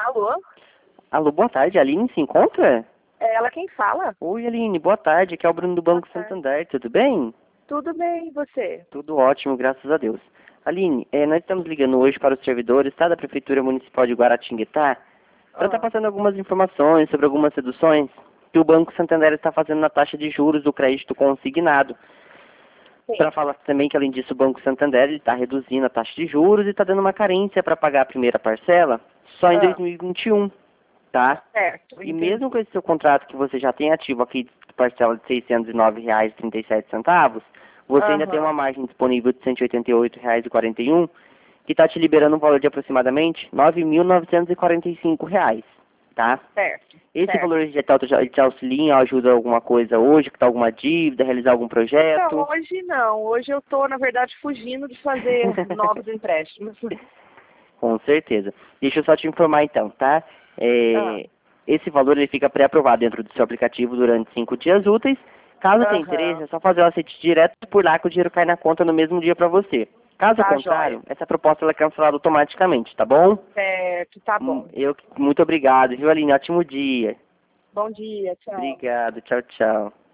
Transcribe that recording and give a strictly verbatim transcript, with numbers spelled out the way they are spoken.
Alô? Alô, boa tarde. A Aline se encontra? É ela quem fala? Oi, Aline, boa tarde. Aqui é o Bruno do Banco Santander. Tudo bem? Tudo bem, e você? Tudo ótimo, graças a Deus. Aline, eh, nós estamos ligando hoje para os servidores, tá, da Prefeitura Municipal de Guaratinguetá, para estar Ah, passando algumas informações sobre algumas reduções que o Banco Santander está fazendo na taxa de juros do crédito consignado. sim. Para falar também que, além disso, o Banco Santander está reduzindo a taxa de juros e está dando uma carência para pagar a primeira parcela só em Ah, dois mil e vinte e um, tá? certo, E entendi. mesmo com esse seu contrato que você já tem ativo aqui, de parcela de seiscentos e nove reais e trinta e sete centavos, você ainda tem Aham, uma margem disponível de cento e oitenta e oito reais e quarenta e um, que está te liberando um valor de aproximadamente nove mil novecentos e quarenta e cinco reais, tá? certo, Esse certo. valor de te, te auxilia, ajuda alguma coisa hoje, que está alguma dívida, realizar algum Não, projeto? hoje não. Hoje eu tô, na verdade, fugindo de fazer novos empréstimos. Com certeza. Deixa eu só te informar então, tá? Ah, É, esse valor ele fica pré-aprovado dentro do seu aplicativo durante cinco dias úteis. Caso tenha interesse, aham, é só fazer o aceite direto por lá que o dinheiro cai na conta no mesmo dia para você. Caso tá jóia. contrário, essa proposta ela é cancelada automaticamente, tá bom? Certo, tá Hum, bom. Eu, muito obrigado, viu, Aline? Ótimo dia. Bom dia, tchau. Obrigado, tchau, tchau.